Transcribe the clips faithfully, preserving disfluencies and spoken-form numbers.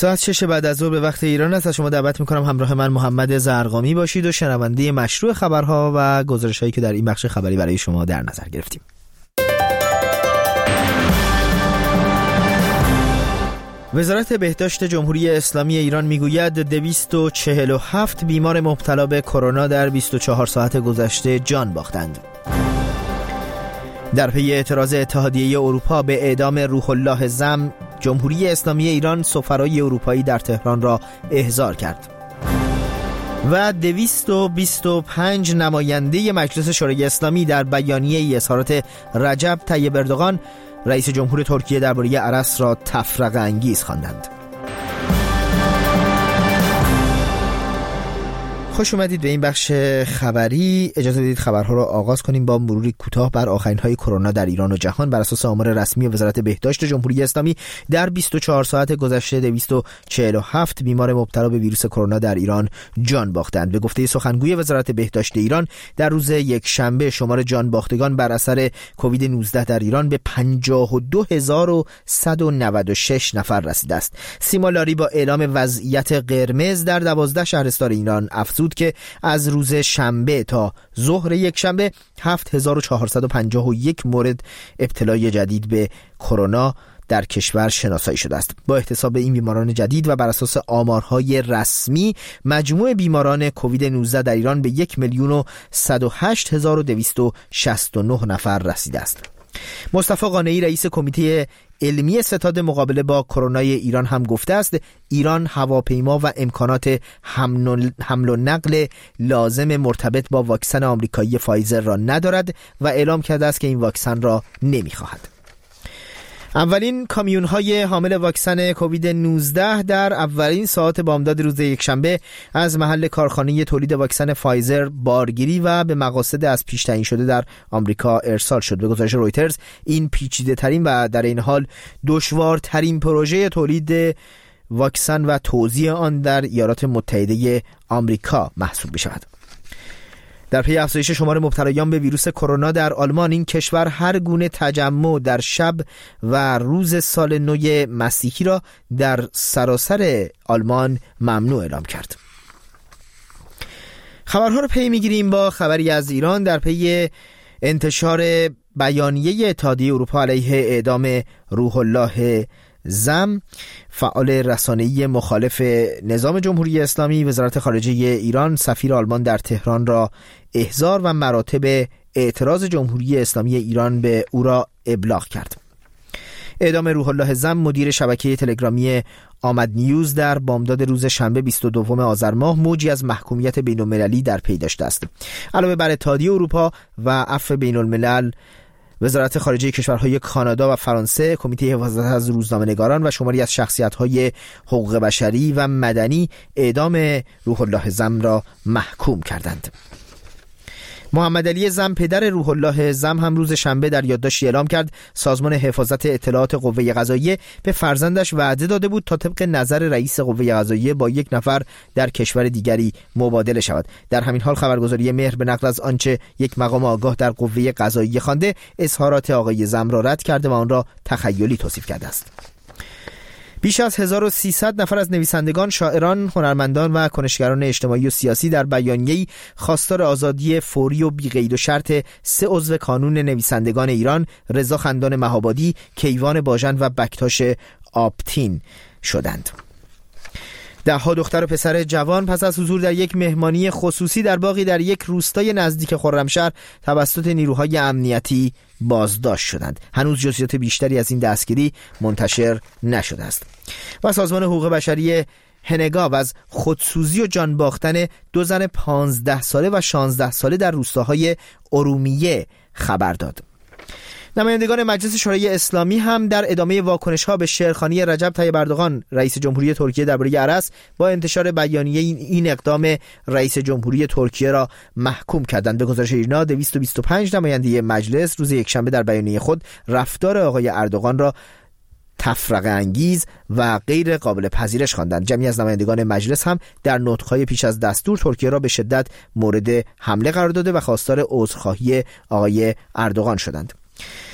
ساعت شش بعد از ظهر به وقت ایران است. از شما دعوت میکنم همراه من محمد زرقامی باشید و شنونده مشروع خبرها و گزارش‌هایی که در این بخش خبری برای شما در نظر گرفتیم. وزارت بهداشت جمهوری اسلامی ایران میگوید دویست و چهل و هفت بیمار مبتلا به کرونا در بیست و چهار ساعت گذشته جان باختند. در پی اعتراض اتحادیه اروپا به اعدام روح الله زم، جمهوری اسلامی ایران سفرای اروپایی در تهران را احضار کرد. و دویست و بیست و پنج نماینده مجلس شورای اسلامی در بیانیه‌ای اظهارات رجب طیب اردوغان رئیس جمهور ترکیه درباره ارس را تفرقه انگیز خواندند. خوش اومدید به این بخش خبری. اجازه بدید خبرها را آغاز کنیم با مروری کوتاه بر آخرین‌های کرونا در ایران و جهان. بر اساس آمار رسمی وزارت بهداشت جمهوری اسلامی در بیست و چهار ساعت گذشته دویست و چهل و هفت بیمار مبتلا به ویروس کرونا در ایران جان باختند. به گفته سخنگوی وزارت بهداشت ایران، در روز یک شنبه شمار جان باختگان بر اثر کووید نوزده در ایران به پنجاه و دو هزار و صد و نود و شش نفر رسیده است. سیما لاری با اعلام وضعیت قرمز در دوازده شهرستان ایران افزود که از روز شنبه تا ظهر یک شنبه هفت هزار و چهارصد و پنجاه و یک مورد ابتلای جدید به کرونا در کشور شناسایی شده است. با احتساب این بیماران جدید و بر اساس آمارهای رسمی، مجموع بیماران کووید نوزده در ایران به یک میلیون و صد و هشت هزار و دویست و شصت و نه نفر رسیده است. مصطفی قانعی رئیس کمیته علمی ستاد مقابله با کرونا ایران هم گفته است ایران هواپیما و امکانات حمل و نقل لازم مرتبط با واکسن آمریکایی فایزر را ندارد و اعلام کرده است که این واکسن را نمی‌خواهد. اولین کامیون‌های حامل واکسن کووید نوزده در اولین ساعات بامداد روز یکشنبه از محل کارخانه تولید واکسن فایزر بارگیری و به مقاصد از پیش تعیین شده در آمریکا ارسال شد. به گزارش رویترز، این پیچیده‌ترین و در این حال دشوارترین پروژه تولید واکسن و توزیع آن در ایالات متحده آمریکا محسوب می‌شود. در پی افزایش شمار مبتلایان به ویروس کرونا در آلمان، این کشور هر گونه تجمع در شب و روز سال نو مسیحی را در سراسر آلمان ممنوع اعلام کرد. خبرها رو پی میگیریم با خبری از ایران. در پی انتشار بیانیه اتحادیه اروپا علیه اعدام روح الله زم، فعال رسانه‌ای مخالف نظام جمهوری اسلامی، وزارت خارجه ایران سفیر آلمان در تهران را احضار و مراتب اعتراض جمهوری اسلامی ایران به او را ابلاغ کرد. اعدام روح الله زم، مدیر شبکه تلگرامی آمد نیوز، در بامداد روز شنبه بیست و دوم آذر ماه موجی از محکومیت بین‌المللی در پی داشته است. علاوه بر اتحادیه اروپا و عفو بین‌الملل، وزارت خارجه کشورهای کانادا و فرانسه، کمیته حفاظت از روزنامه‌نگاران و شماری از شخصیت‌های حقوق بشری و مدنی اعدام روح الله زم را محکوم کردند. محمد علی زم، پدر روح الله زم، هم روز شنبه در یادداشتی اعلام کرد سازمان حفاظت اطلاعات قوه قضاییه به فرزندش وعده داده بود تا طبق نظر رئیس قوه قضاییه با یک نفر در کشور دیگری مبادله شود. در همین حال خبرگزاری مهر به نقل از آنچه یک مقام آگاه در قوه قضاییه خوانده، اظهارات آقای زم را رد کرده و آن را تخیلی توصیف کرده است. بیش از هزار و سیصد نفر از نویسندگان، شاعران، هنرمندان و کنشگران اجتماعی و سیاسی در بیانیه‌ای خواستار آزادی فوری و بی‌قید و شرط سه عضو کانون نویسندگان ایران، رضا خندان مهابادی، کیوان باژن و بکتاش آبتین شدند. ده ها دختر و پسر جوان پس از حضور در یک مهمانی خصوصی در باغی در یک روستای نزدیک خرمشهر توسط نیروهای امنیتی بازداشت شدند. هنوز جزئیات بیشتری از این دستگیری منتشر نشده است. و سازمان حقوق بشری هنگاو از خودسوزی و جان باختن دو زن پانزده ساله و شانزده ساله در روستاهای ارومیه خبر داد. نمایندگان مجلس شورای اسلامی هم در ادامه واکنش‌ها به شعرخوانی رجب طیب اردوغان رئیس جمهوری ترکیه درباره ارس با انتشار بیانیه این اقدام رئیس جمهوری ترکیه را محکوم کردند. به گزارش ایرنا، دویست و بیست و پنج نماینده مجلس روز یکشنبه در بیانیه خود رفتار آقای اردوغان را تفرقه انگیز و غیر قابل پذیرش خواندند. جمعی از نمایندگان مجلس هم در نطق‌های پیش از دستور ترکیه را به شدت مورد حمله قرار داده و خواستار عذرخواهی آقای اردوغان شدند.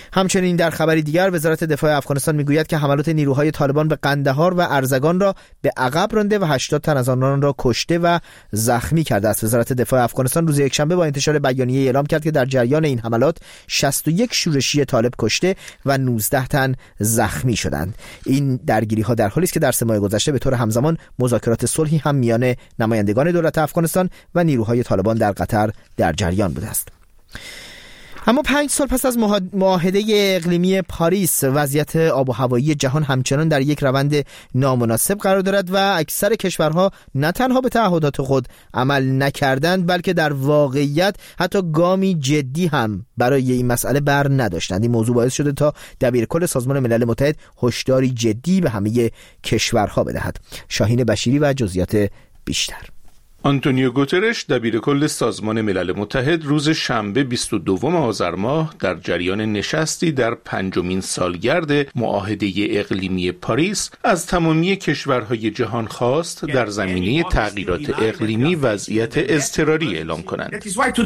همچنین در خبری دیگر وزارت دفاع افغانستان میگوید که حملات نیروهای طالبان به قندهار و ارزگان را به عقب رانده و هشتاد تن از آنان را کشته و زخمی کرده است. وزارت دفاع افغانستان روز یکشنبه با انتشار بیانیه اعلام کرد که در جریان این حملات شصت و یک شورشی طالب کشته و نوزده تن زخمی شدند. این درگیری‌ها در حالی است که در سه ماه گذشته به طور همزمان مذاکرات صلحی هم میان نمایندگان دولت افغانستان و نیروهای طالبان در قطر در جریان بوده است. اما پنج سال پس از معاهده اقلیمی پاریس وضعیت آب و هوایی جهان همچنان در یک روند نامناسب قرار دارد و اکثر کشورها نه تنها به تعهدات خود عمل نکردند بلکه در واقعیت حتی گامی جدی هم برای این مسئله بر نداشتند. این موضوع باعث شده تا دبیرکل سازمان ملل متحد هشداری جدی به همه کشورها بدهد. شاهین بشیری و جزئیات بیشتر. آنتونیو گوترش دبیرکل سازمان ملل متحد روز شنبه بیست و دوم آذر ماه در جریان نشستی در پنجمین سالگرد معاهده اقلیمی پاریس از تمامی کشورهای جهان خواست در زمینه تغییرات اقلیمی وضعیت اضطراری اعلام کنند.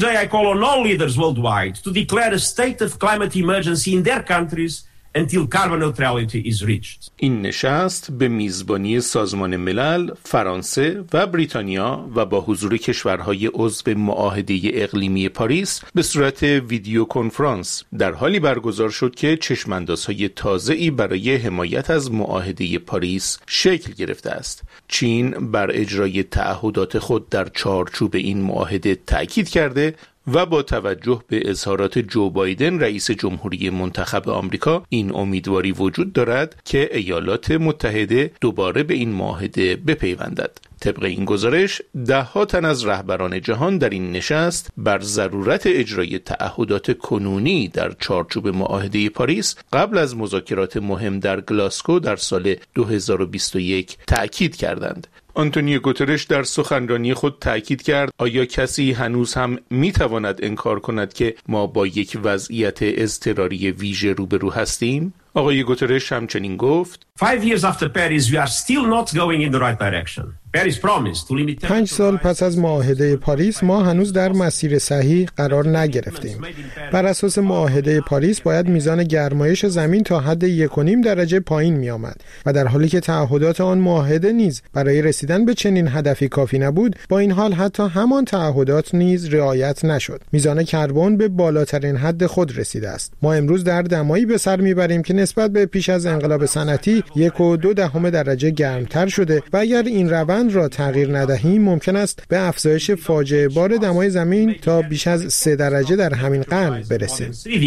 until carbon neutrality is reached. این نشست به میزبانی سازمان ملل، فرانسه و بریتانیا و با حضور کشورهای عضو معاهده اقلیمی پاریس به صورت ویدیو کنفرانس در حالی برگزار شد که چشماندازهای تازه‌ای برای حمایت از معاهده پاریس شکل گرفته است. چین بر اجرای تعهدات خود در چارچوب این معاهده تأکید کرده و با توجه به اظهارات جو بایدن رئیس جمهوری منتخب آمریکا این امیدواری وجود دارد که ایالات متحده دوباره به این معاهده بپیوندد. طبق این گزارش ده ها تن از رهبران جهان در این نشست بر ضرورت اجرای تعهدات کنونی در چارچوب معاهده پاریس قبل از مذاکرات مهم در گلاسکو در سال دو هزار و بیست و یک تأکید کردند. آنتونیو گوترش در سخنرانی خود تأکید کرد آیا کسی هنوز هم میتواند انکار کند که ما با یک وضعیت اضطراری ویژه روبرو هستیم؟ آقای گوترش همچنین گفت Five years after Paris, we are still not going in the right direction. Paris promised to limit. پنج سال پس از معاهده پاریس ما هنوز در مسیر صحیح قرار نگرفتیم. بر اساس معاهده پاریس باید میزان گرمایش زمین تا حد یک و نیم درجه پایین می آمد و در حالی که تعهدات آن معاهده نیز برای رسیدن به چنین هدفی کافی نبود، با این حال حتی همان تعهدات نیز رعایت نشد. میزان کربن به بالاترین حد خود رسیده است. ما امروز در دمایی به سر میبریم که نسبت به پیش از انقلاب صنعتی یک و دو دهم درجه گرمتر شده و اگر این روند را تغییر ندهیم ممکن است به افزایش فاجعه بار دمای زمین تا بیش از سه درجه در همین قرن برسیم.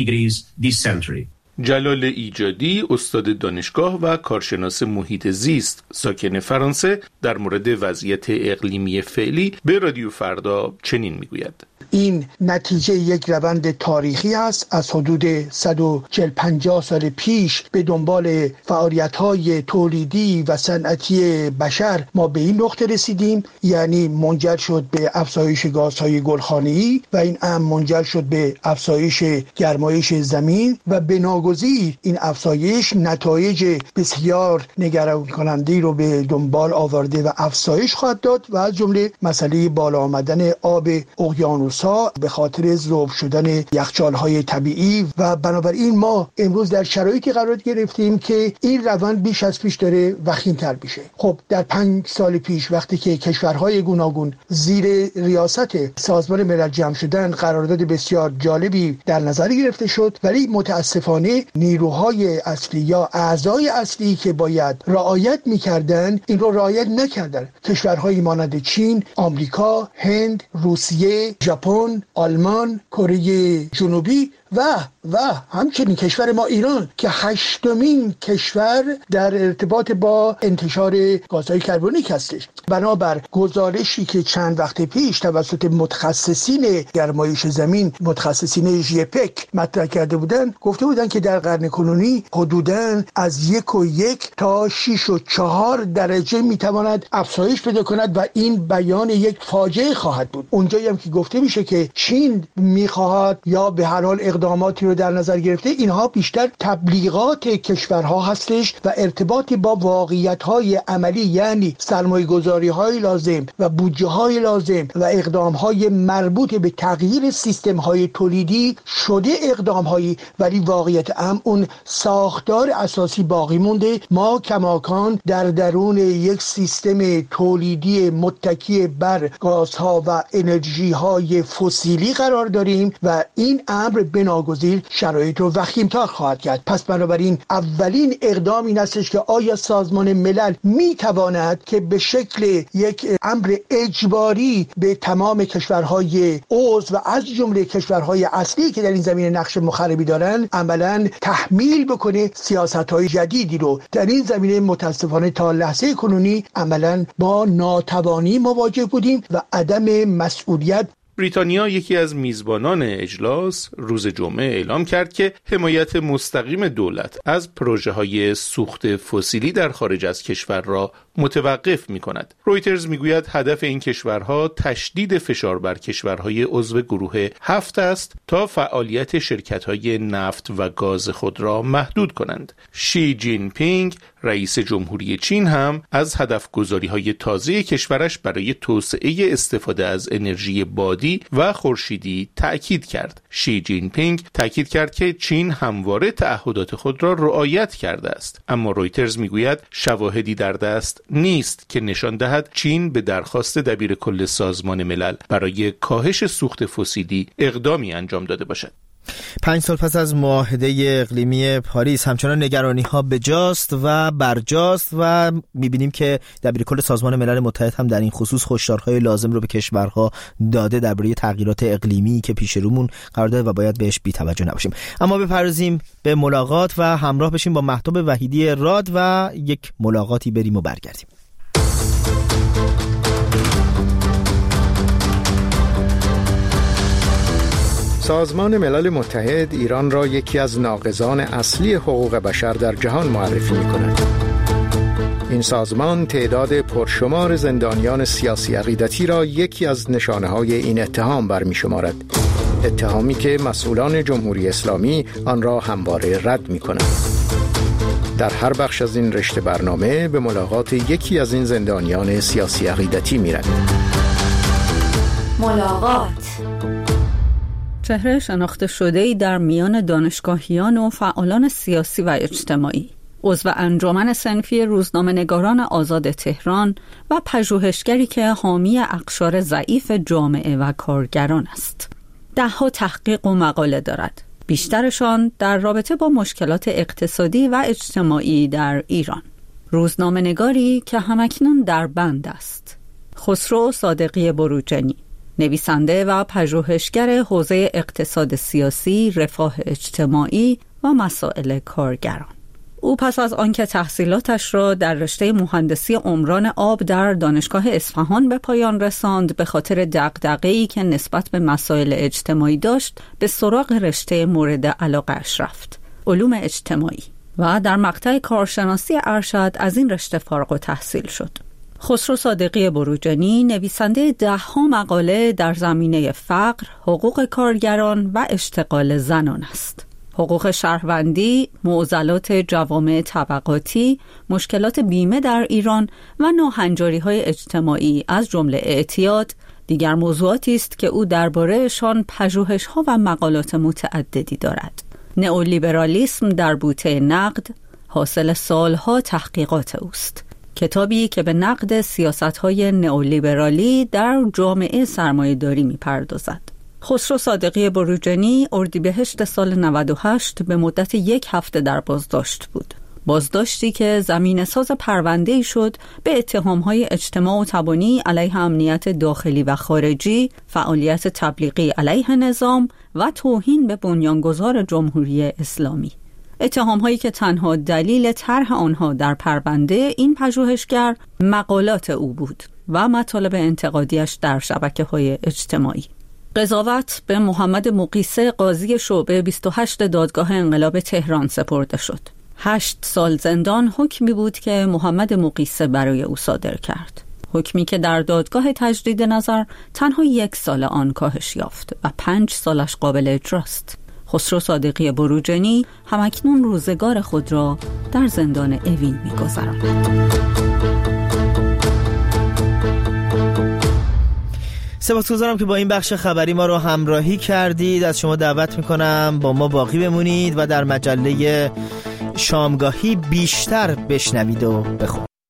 جلال ایجادی، استاد دانشگاه و کارشناس محیط زیست ساکن فرانسه، در مورد وضعیت اقلیمی فعلی به رادیو فردا چنین میگوید: این نتیجه یک روند تاریخی است. از حدود صد و چهل پنجاه سال پیش به دنبال فعالیت‌های تولیدی و صنعتی بشر ما به این نقطه رسیدیم، یعنی منجر شد به افزایش گازهای گلخانه‌ای و این امر منجر شد به افزایش گرمایش زمین و به ناگزیر این افزایش نتایج بسیار نگران کننده رو به دنبال آورده و افزایش خواهد داد و از جمله مسئله بالا آمدن آب اقیانوس به خاطر ذوب شدن یخچال‌های طبیعی و بنابراین ما امروز در شرایطی قرار گرفتیم که این روند بیش از پیش داره وخیم‌تر میشه. خب در پنج سال پیش وقتی که کشورهای گوناگون زیر ریاست سازمان ملل جمع شدن قرارداد بسیار جالبی در نظر گرفته شد، ولی متاسفانه نیروهای اصلی یا اعضای اصلی که باید رعایت می‌کردند این رو رعایت نکردند. کشورهای مانند چین، آمریکا، هند، روسیه، ژاپن، آلمان، کره جنوبی و و همچنین کشور ما ایران که هشتمین کشور در ارتباط با انتشار گازهای کربونیک هستش. بنابر گزارشی که چند وقت پیش توسط متخصصین گرمایش زمین، متخصصین ژیپک مطرح کرده بودند، گفته بودند که در قرن کنونی حدوداً از یک و یک تا شش و چهار درجه میتواند افزایش پیدا کند و این بیان یک فاجعه خواهد بود. اونجایی هم که گفته میشه که چین میخواهد یا به هر حال اقدام اقداماتی رو در نظر گرفته، اینها بیشتر تبلیغات کشورها هستش و ارتباطی با واقعیت‌های عملی، یعنی سرمایه‌گذاری‌های لازم و بودجه‌های لازم و اقدام‌های مربوط به تغییر سیستم‌های تولیدی شده اقدام‌هایی، ولی واقعیت هم اون ساختار اساسی باقی مونده. ما کماکان در درون یک سیستم تولیدی متکی بر گازها و انرژی‌های فسیلی قرار داریم و این امر بناگزیر شرایط رو وخیم‌تر خواهد کرد. پس بنابراین اولین اقدام این استش که آیا سازمان ملل میتواند که به شکل یک امر اجباری به تمام کشورهای عضو و از جمله کشورهای اصلی که در این زمینه نقش مخربی دارن عملاً تحمیل بکنه سیاست‌های جدیدی رو در این زمینه. متاسفانه تا لحظه کنونی عملاً با ناتوانی مواجه بودیم و عدم مسئولیت. بریتانیا یکی از میزبانان اجلاس روز جمعه اعلام کرد که حمایت مستقیم دولت از پروژه‌های سوخت فسیلی در خارج از کشور را متوقف می‌کند. رویترز می‌گوید هدف این کشورها تشدید فشار بر کشورهای عضو گروه هفت است تا فعالیت شرکت‌های نفت و گاز خود را محدود کنند. شی جین پینگ رئیس جمهوری چین هم از هدف گذاری‌های تازه کشورش برای توسعه استفاده از انرژی بادی و خورشیدی تأکید کرد. شی جین پینگ تأکید کرد که چین همواره تعهدات خود را رعایت کرده است، اما رویترز میگوید شواهدی در دست نیست که نشان دهد چین به درخواست دبیرکل سازمان ملل برای کاهش سوخت فسیلی اقدامی انجام داده باشد. پنج سال پس از معاهده اقلیمی پاریس همچنان نگرانی ها بجاست و برجاست و میبینیم که دبیرکل سازمان ملل متحد هم در این خصوص هشدارهای لازم رو به کشورها داده درباره تغییرات اقلیمی که پیش رومون قرار داره و باید بهش بی توجه نباشیم. اما بپردازیم به ملاقات و همراه بشیم با مهتاب وحیدی راد و یک ملاقاتی بریم و برگردیم. سازمان ملل متحد ایران را یکی از ناقضان اصلی حقوق بشر در جهان معرفی می‌کند. این سازمان تعداد پرشمار زندانیان سیاسی عقیدتی را یکی از نشانه‌های این اتهام برمی‌شمارد. اتهامی که مسئولان جمهوری اسلامی آن را همواره رد می‌کنند. در هر بخش از این رشته برنامه به ملاقات یکی از این زندانیان سیاسی عقیدتی می‌رویم. ملاقات چهره شناخته شده‌ای در میان دانشگاهیان و فعالان سیاسی و اجتماعی، عضو انجمن صنفی روزنامه‌نگاران آزاد تهران و پژوهشگری که حامی اقشار ضعیف جامعه و کارگران است. ده‌ها تحقیق و مقاله دارد، بیشترشان در رابطه با مشکلات اقتصادی و اجتماعی در ایران. روزنامه‌نگاری که همکنون در بند است. خسرو صادقی بروجنی، نویسنده و پژوهشگر حوزه اقتصاد سیاسی، رفاه اجتماعی و مسائل کارگران. او پس از آنکه تحصیلاتش را در رشته مهندسی عمران آب در دانشگاه اصفهان به پایان رساند، به خاطر دغدغه‌ای که نسبت به مسائل اجتماعی داشت به سراغ رشته مورد علاقه‌اش رفت، علوم اجتماعی، و در مقطع کارشناسی ارشد از این رشته فارغ التحصیل شد. خسرو صادقی بروجنی نویسنده ده ها مقاله در زمینه فقر، حقوق کارگران و اشتغال زنان است. حقوق شهروندی، معضلات جوامع طبقاتی، مشکلات بیمه در ایران و ناهنجاری‌های اجتماعی از جمله اعتیاد دیگر موضوعاتی است که او درباره‌شان پژوهش‌ها و مقالات متعددی دارد. نئولیبرالیسم در بوته نقد حاصل سالها تحقیقات اوست. کتابی که به نقد سیاست‌های نئولیبرالی در جامعه سرمایه‌داری می‌پردازد. خسرو صادقی بروجنی اردیبهشت سال نود و هشت به مدت یک هفته در بازداشت بود. بازداشتی که زمینه‌ساز پرونده‌ای شد به اتهام‌های اجتماع و تبانی علیه امنیت داخلی و خارجی، فعالیت تبلیغی علیه نظام و توهین به بنیانگذار جمهوری اسلامی. اتهام‌هایی که تنها دلیل طرح آنها در پرونده این پژوهشگر مقالات او بود و مطالب انتقادیش در شبکه‌های اجتماعی. قضاوت به محمد مقیسه قاضی شعبه بیست و هشت دادگاه انقلاب تهران سپرده شد. هشت سال زندان حکمی بود که محمد مقیسه برای او صادر کرد. حکمی که در دادگاه تجدید نظر تنها یک سال آن کاهش یافت و پنج سالش قابل اجراست. خسرو صادقی بروجنی همکنون روزگار خود را در زندان اوین می‌گذراند. سپاسگزارم که با این بخش خبری ما رو همراهی کردید. از شما دعوت میکنم با ما باقی بمونید و در مجله شامگاهی بیشتر بشنوید و بخونید.